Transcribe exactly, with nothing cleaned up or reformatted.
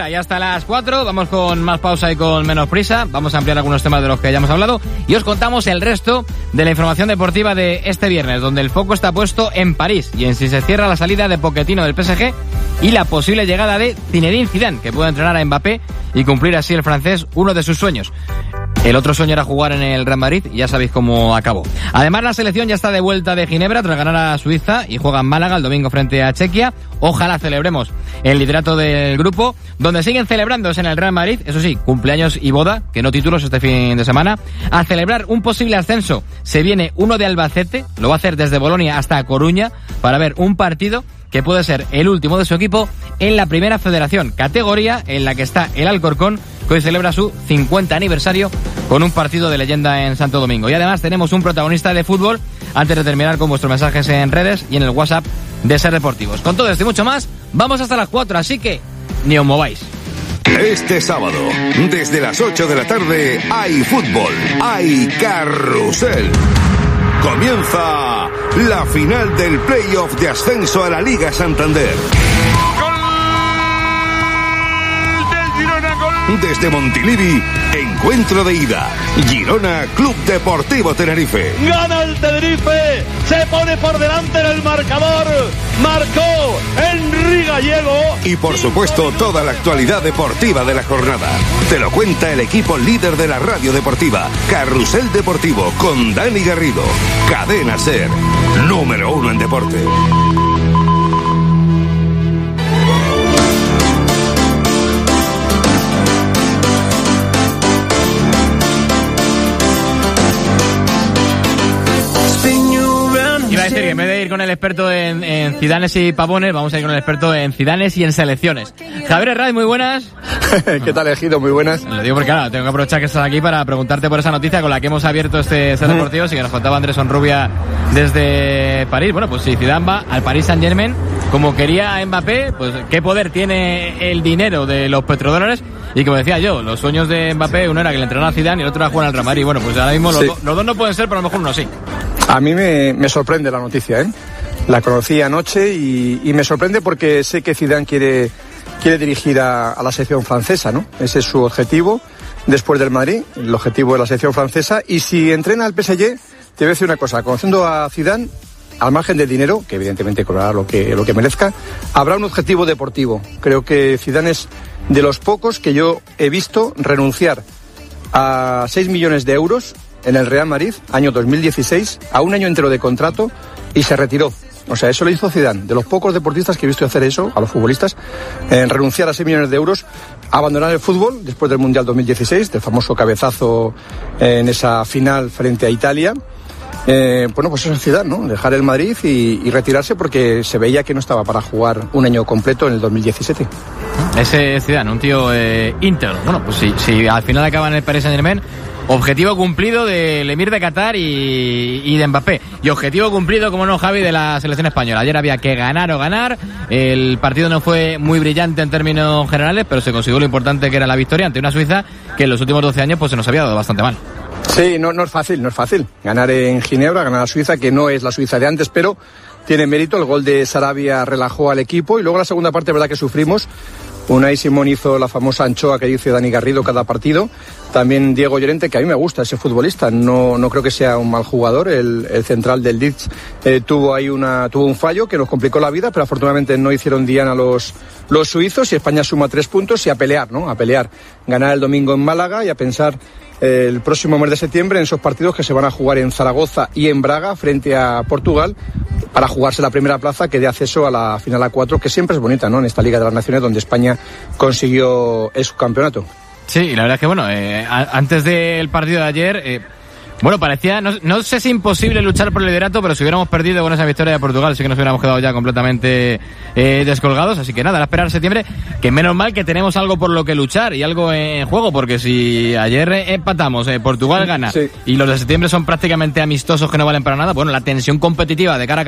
día, ya hasta las cuatro, vamos con más pausa y con menos prisa, vamos a ampliar algunos temas de los que ya hemos hablado y os contamos el resto de la información deportiva de este viernes, donde el foco está puesto en París y en si se cierra la salida de Pochettino del P S G y la posible llegada de Zinedine Zidane, que puede entrenar a Mbappé y cumplir así el francés uno de sus sueños. El otro sueño era jugar en el Real Madrid y ya sabéis cómo acabó. Además, la selección ya está de vuelta de Ginebra tras ganar a Suiza y juega en Málaga el domingo frente a Chequia. Ojalá celebremos el liderato del grupo, donde siguen celebrándose en el Real Madrid, eso sí, cumpleaños y boda, que no títulos este fin de semana. A celebrar un posible ascenso se viene uno de Albacete, lo va a hacer desde Bolonia hasta Coruña, para ver un partido que puede ser el último de su equipo en la primera federación, categoría en la que está el Alcorcón, que hoy celebra su cincuenta aniversario con un partido de leyenda en Santo Domingo. Y además tenemos un protagonista de fútbol antes de terminar con vuestros mensajes en redes y en el WhatsApp de Ser Deportivos. Con todo esto y mucho más, vamos hasta las cuatro, así que ni os mováis. Este sábado, desde las ocho de la tarde, hay fútbol, hay carrusel. Comienza la final del playoff de ascenso a la Liga Santander. Desde Montilivi, encuentro de ida. Girona Club Deportivo Tenerife. Gana el Tenerife, se pone por delante en el marcador. Marcó Henry Gallego. Y por supuesto, toda la actualidad deportiva de la jornada. Te lo cuenta el equipo líder de la radio deportiva, Carrusel Deportivo, con Dani Garrido. Cadena Ser, número uno en deporte. Iba a decir que en vez de ir con el experto en, en Zidanes y Pavones, vamos a ir con el experto en Zidanes y en selecciones. Javier Herraiz, muy buenas. ¿Qué tal, Ejido? Muy buenas. Lo digo porque ahora tengo que aprovechar que estás aquí para preguntarte por esa noticia con la que hemos abierto este Ser Deportivos y que nos contaba Andrés Onrubia desde París. Bueno, pues si Zidane va al Paris Saint-Germain, como quería Mbappé, pues qué poder tiene el dinero de los petrodólares. Y como decía yo, los sueños de Mbappé, uno era que le entrenara a Zidane y el otro era jugar al Real Madrid. Bueno, pues ahora mismo sí. los, do, los dos no pueden ser, pero a lo mejor uno sí. A mí me, me sorprende la noticia, ¿eh? La conocí anoche y, y me sorprende porque sé que Zidane quiere, quiere dirigir a, a la selección francesa, ¿no? Ese es su objetivo después del Madrid, el objetivo de la selección francesa. Y si entrena al P S G, te voy a decir una cosa, conociendo a Zidane, al margen del dinero, que evidentemente cobrará lo que, lo que merezca, habrá un objetivo deportivo. Creo que Zidane es de los pocos que yo he visto renunciar a seis millones de euros en el Real Madrid, año dos mil dieciséis, a un año entero de contrato y se retiró. O sea, eso lo hizo Zidane, de los pocos deportistas que he visto hacer eso, a los futbolistas, en renunciar a seis millones de euros, abandonar el fútbol después del Mundial dos mil dieciséis, del famoso cabezazo en esa final frente a Italia. Eh, bueno, pues eso es Zidane, ¿no? Dejar el Madrid y, y retirarse porque se veía que no estaba para jugar un año completo en el dos mil diecisiete. Ese es Zidane, un tío eh, íntegro. Bueno, pues si, si al final acaba en el Paris Saint-Germain, objetivo cumplido del Emir de Qatar y, y de Mbappé. Y objetivo cumplido, como no, Javi, de la selección española. Ayer había que ganar o ganar. El partido no fue muy brillante en términos generales, pero se consiguió lo importante que era la victoria ante una Suiza que en los últimos doce años pues se nos había dado bastante mal. Sí, no, no es fácil, no es fácil. Ganar en Ginebra, ganar a Suiza, que no es la Suiza de antes, pero tiene mérito. El gol de Sarabia relajó al equipo y luego la segunda parte, verdad que sufrimos. Unai Simón hizo la famosa anchoa que dice Dani Garrido cada partido. También Diego Llorente, que a mí me gusta ese futbolista, no, no creo que sea un mal jugador. El, el central del Leeds eh, tuvo ahí una, tuvo un fallo que nos complicó la vida, pero afortunadamente no hicieron diana los, los suizos y España suma tres puntos y a pelear, ¿no? A pelear. Ganar el domingo en Málaga y a pensar eh, el próximo mes de septiembre en esos partidos que se van a jugar en Zaragoza y en Braga frente a Portugal, para jugarse la primera plaza que dé acceso a la final a cuatro, que siempre es bonita, ¿no? En esta Liga de las Naciones donde España consiguió el subcampeonato. Sí, y la verdad es que, bueno, eh, a, antes del partido de ayer, eh, bueno, parecía, no, no sé si imposible luchar por el liderato, pero si hubiéramos perdido con esa victoria de Portugal, sí que nos hubiéramos quedado ya completamente eh, descolgados. Así que nada, a esperar septiembre, que menos mal que tenemos algo por lo que luchar y algo en juego, porque si ayer empatamos, eh, Portugal gana, sí, y los de septiembre son prácticamente amistosos que no valen para nada, bueno, la tensión competitiva de cara a